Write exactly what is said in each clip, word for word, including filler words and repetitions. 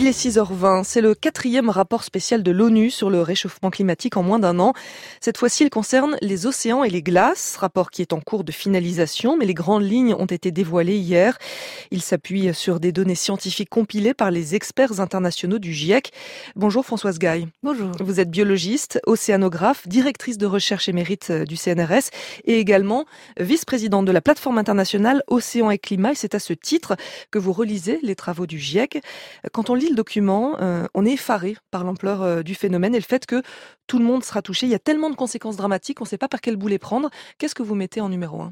Il est six heures vingt, c'est le quatrième rapport spécial de l'ONU sur le réchauffement climatique en moins d'un an. Cette fois-ci, il concerne les océans et les glaces, rapport qui est en cours de finalisation, mais les grandes lignes ont été dévoilées hier. Il s'appuie sur des données scientifiques compilées par les experts internationaux du GIEC. Bonjour Françoise Gaille. Bonjour. Vous êtes biologiste, océanographe, directrice de recherche émérite du C N R S et également vice-présidente de la plateforme internationale Océan et Climat. Et c'est à ce titre que vous relisez les travaux du GIEC. Quand on lit le document, euh, on est effaré par l'ampleur euh, du phénomène et le fait que tout le monde sera touché. Il y a tellement de conséquences dramatiques, on ne sait pas par quel bout les prendre. Qu'est-ce que vous mettez en numéro un ?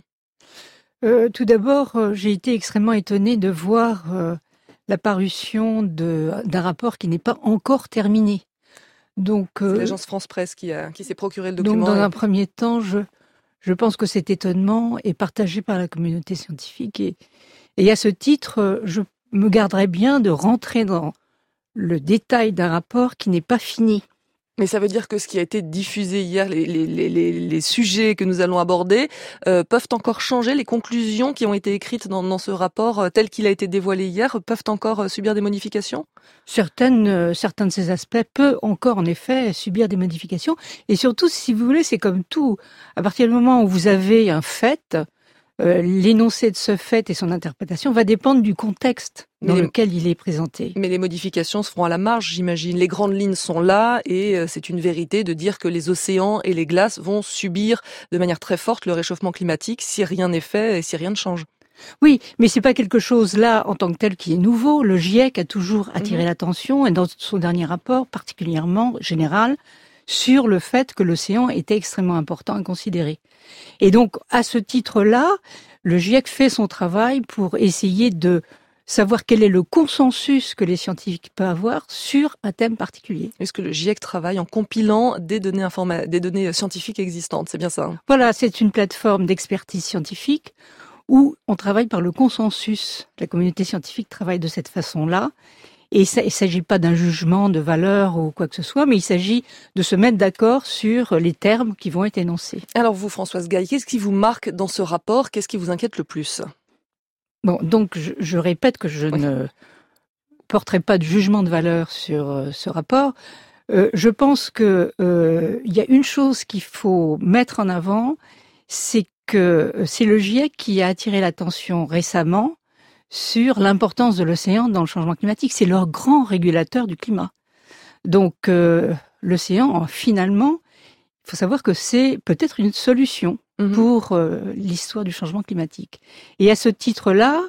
euh, Tout d'abord, euh, j'ai été extrêmement étonnée de voir euh, la parution de, d'un rapport qui n'est pas encore terminé. Donc, euh, c'est l'agence France Presse qui, a, qui s'est procuré le document. Donc, dans et... un premier temps, je, je pense que cet étonnement est partagé par la communauté scientifique. Et, et à ce titre, je me garderais bien de rentrer dans le détail d'un rapport qui n'est pas fini. Mais ça veut dire que ce qui a été diffusé hier, les, les, les, les sujets que nous allons aborder, euh, peuvent encore changer. Les conclusions qui ont été écrites dans, dans ce rapport, euh, tel qu'il a été dévoilé hier, peuvent encore euh, subir des modifications ? Certaines, euh, certains de ces aspects peuvent encore, en effet, subir des modifications. Et surtout, si vous voulez, c'est comme tout. À partir du moment où vous avez un fait, euh, l'énoncé de ce fait et son interprétation va dépendre du contexte dans les... lequel il est présenté. Mais les modifications se feront à la marge, j'imagine. Les grandes lignes sont là et c'est une vérité de dire que les océans et les glaces vont subir de manière très forte le réchauffement climatique si rien n'est fait et si rien ne change. Oui, mais c'est pas quelque chose là en tant que tel qui est nouveau. Le GIEC a toujours attiré mmh. l'attention et dans son dernier rapport particulièrement général sur le fait que l'océan était extrêmement important à considérer. Et donc, à ce titre-là, le GIEC fait son travail pour essayer de savoir quel est le consensus que les scientifiques peuvent avoir sur un thème particulier. Est-ce que le GIEC travaille en compilant des données, informa- des données scientifiques existantes ? C'est bien ça, hein ? Voilà, c'est une plateforme d'expertise scientifique où on travaille par le consensus. La communauté scientifique travaille de cette façon-là. Et ça, il ne s'agit pas d'un jugement de valeur ou quoi que ce soit, mais il s'agit de se mettre d'accord sur les termes qui vont être énoncés. Alors vous, Françoise Gaille, qu'est-ce qui vous marque dans ce rapport ? Qu'est-ce qui vous inquiète le plus ? Bon, donc je, je répète que je oui. ne porterai pas de jugement de valeur sur euh, ce rapport. Euh, je pense que euh, il y a une chose qu'il faut mettre en avant, c'est que c'est le GIEC qui a attiré l'attention récemment sur l'importance de l'océan dans le changement climatique. C'est leur grand régulateur du climat. Donc euh, l'océan, finalement, il faut savoir que c'est peut-être une solution mmh. pour euh, l'histoire du changement climatique. Et à ce titre-là,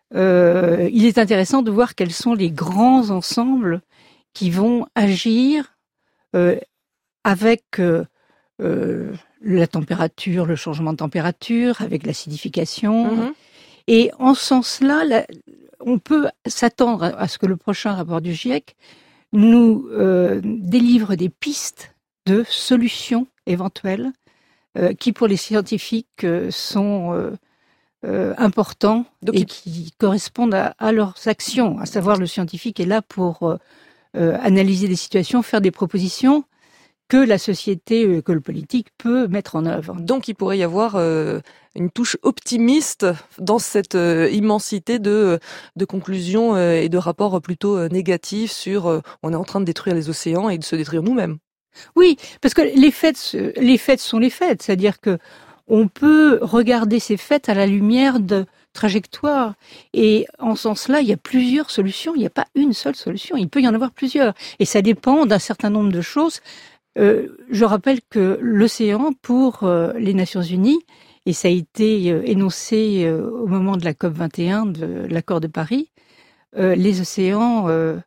euh, il est intéressant de voir quels sont les grands ensembles qui vont agir euh, avec euh, euh, la température, le changement de température, avec l'acidification. Mmh. Et en ce sens-là, la, on peut s'attendre à ce que le prochain rapport du GIEC nous euh, délivre des pistes de solutions éventuelles euh, qui, pour les scientifiques, euh, sont euh, euh, importants Donc, et il... qui correspondent à, à leurs actions. À savoir, le scientifique est là pour euh, euh, analyser des situations, faire des propositions que la société, que le politique peut mettre en œuvre. Donc il pourrait y avoir euh, une touche optimiste dans cette euh, immensité de, de conclusions euh, et de rapports plutôt euh, négatifs sur euh, on est en train de détruire les océans et de se détruire nous-mêmes. Oui, parce que les faits, les faits sont les faits, c'est-à-dire que on peut regarder ces faits à la lumière de trajectoires. Et en ce sens-là, il y a plusieurs solutions, il n'y a pas une seule solution, il peut y en avoir plusieurs. Et ça dépend d'un certain nombre de choses. Euh, je rappelle que l'océan, pour euh, les Nations Unies, et ça a été euh, énoncé euh, au moment de la COP vingt et un de l'accord de Paris, euh, les océans, euh,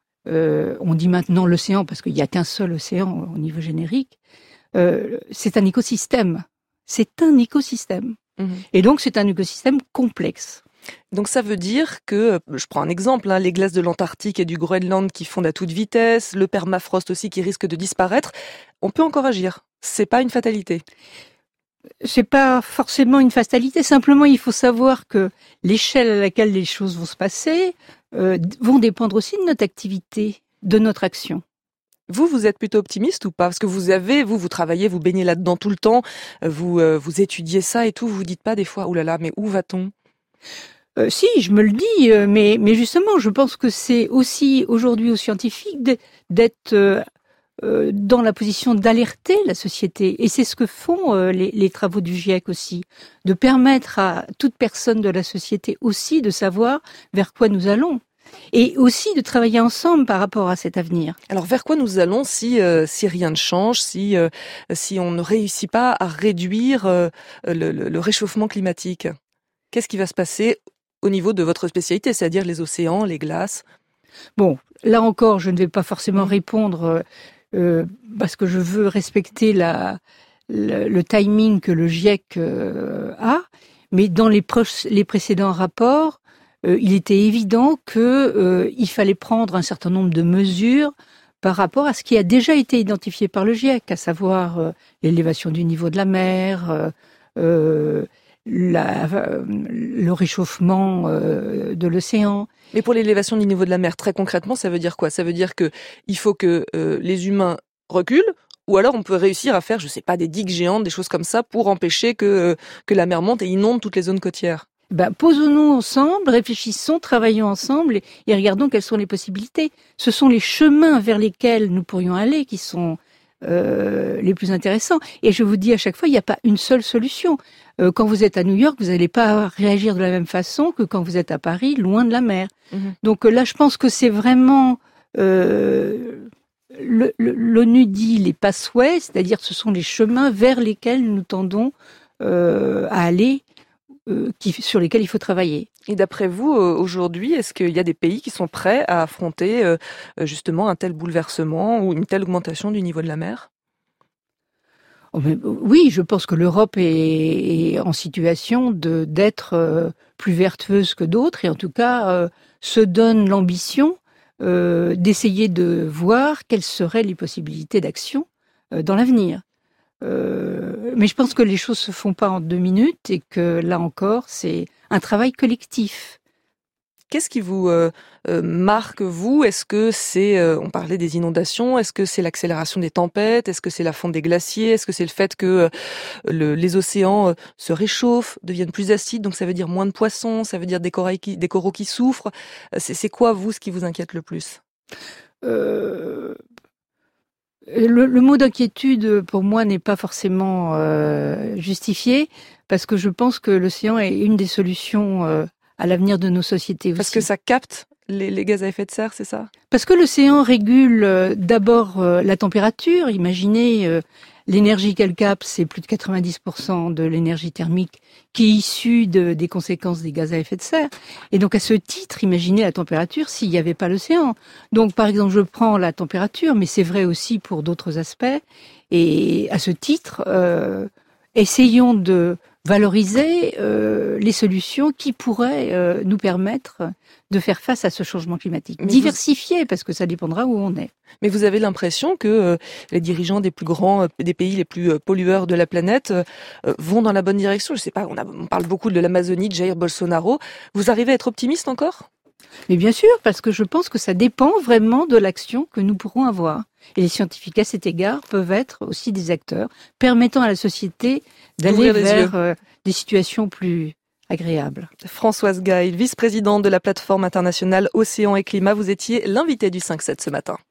euh, on dit maintenant l'océan parce qu'il n'y a qu'un seul océan au niveau générique, euh, c'est un écosystème. C'est un écosystème. Mmh. Et donc c'est un écosystème complexe. Donc ça veut dire que, je prends un exemple, hein, les glaces de l'Antarctique et du Groenland qui fondent à toute vitesse, le permafrost aussi qui risque de disparaître, on peut encore agir. C'est pas une fatalité. C'est pas forcément une fatalité. Simplement, il faut savoir que l'échelle à laquelle les choses vont se passer euh, vont dépendre aussi de notre activité, de notre action. Vous, vous êtes plutôt optimiste ou pas ? Parce que vous avez, vous, vous travaillez, vous baignez là-dedans tout le temps, vous, euh, vous étudiez ça et tout, vous vous dites pas des fois, oulala, mais où va-t-on ? Euh, si, je me le dis, euh, mais, mais justement, je pense que c'est aussi aujourd'hui aux scientifiques d'être euh, euh, dans la position d'alerter la société. Et c'est ce que font euh, les, les travaux du GIEC aussi, de permettre à toute personne de la société aussi de savoir vers quoi nous allons. Et aussi de travailler ensemble par rapport à cet avenir. Alors vers quoi nous allons si euh, si rien ne change, si euh, si on ne réussit pas à réduire euh, le, le, le réchauffement climatique? Qu'est-ce qui va se passer au niveau de votre spécialité, c'est-à-dire les océans, les glaces? Bon, là encore, je ne vais pas forcément répondre euh, parce que je veux respecter la, le, le timing que le GIEC euh, a, mais dans les, proches, les précédents rapports, euh, il était évident qu'il euh, fallait prendre un certain nombre de mesures par rapport à ce qui a déjà été identifié par le GIEC, à savoir euh, l'élévation du niveau de la mer, euh, euh, La, euh, le réchauffement euh, de l'océan. Mais pour l'élévation du niveau de la mer, très concrètement, ça veut dire quoi? Ça veut dire que il faut que euh, les humains reculent, ou alors on peut réussir à faire, je sais pas, des digues géantes, des choses comme ça, pour empêcher que euh, que la mer monte et inonde toutes les zones côtières. Ben, posons-nous ensemble, réfléchissons, travaillons ensemble et, et regardons quelles sont les possibilités. Ce sont les chemins vers lesquels nous pourrions aller qui sont Euh, les plus intéressants. Et je vous dis à chaque fois, il n'y a pas une seule solution. Euh, quand vous êtes à New York, vous n'allez pas réagir de la même façon que quand vous êtes à Paris, loin de la mer. Mmh. Donc là, je pense que c'est vraiment... Euh, le, le, l'ONU dit les pathways, c'est-à-dire ce sont les chemins vers lesquels nous tendons euh, à aller, euh, qui, sur lesquels il faut travailler. Et d'après vous, aujourd'hui, est-ce qu'il y a des pays qui sont prêts à affronter euh, justement un tel bouleversement ou une telle augmentation du niveau de la mer? Oh, mais, oui, je pense que l'Europe est, est en situation de, d'être euh, plus vertueuse que d'autres et en tout cas euh, se donne l'ambition euh, d'essayer de voir quelles seraient les possibilités d'action euh, dans l'avenir. Euh, mais je pense que les choses se font pas en deux minutes et que là encore, c'est un travail collectif. Qu'est-ce qui vous euh, euh, marque, vous? Est-ce que c'est, euh, on parlait des inondations, est-ce que c'est l'accélération des tempêtes? Est-ce que c'est la fonte des glaciers? Est-ce que c'est le fait que euh, le, les océans euh, se réchauffent, deviennent plus acides, donc ça veut dire moins de poissons, ça veut dire des, corails qui, des coraux qui souffrent? C'est, c'est quoi, vous, ce qui vous inquiète le plus? euh... Le, le mot d'inquiétude, pour moi, n'est pas forcément euh, justifié, parce que je pense que l'océan est une des solutions euh, à l'avenir de nos sociétés aussi. Parce que ça capte les, les gaz à effet de serre, c'est ça? Parce que l'océan régule euh, d'abord euh, la température. Imaginez, euh, l'énergie qu'elle capte, c'est plus de quatre-vingt-dix pour cent de l'énergie thermique qui est issue de, des conséquences des gaz à effet de serre. Et donc, à ce titre, imaginez la température s'il n'y avait pas l'océan. Donc, par exemple, je prends la température, mais c'est vrai aussi pour d'autres aspects. Et à ce titre, euh, essayons de valoriser euh, les solutions qui pourraient euh, nous permettre de faire face à ce changement climatique. Mais diversifier, vous... parce que ça dépendra où on est. Mais vous avez l'impression que euh, les dirigeants des plus grands, euh, des pays les plus euh, pollueurs de la planète euh, vont dans la bonne direction? Je sais pas, on, a, on parle beaucoup de l'Amazonie, de Jair Bolsonaro. Vous arrivez à être optimiste encore? Mais bien sûr, parce que je pense que ça dépend vraiment de l'action que nous pourrons avoir. Et les scientifiques, à cet égard, peuvent être aussi des acteurs permettant à la société d'aller vers euh, des situations plus agréables. Françoise Gail, vice-présidente de la plateforme internationale Océan et Climat, vous étiez l'invitée du cinq sept ce matin.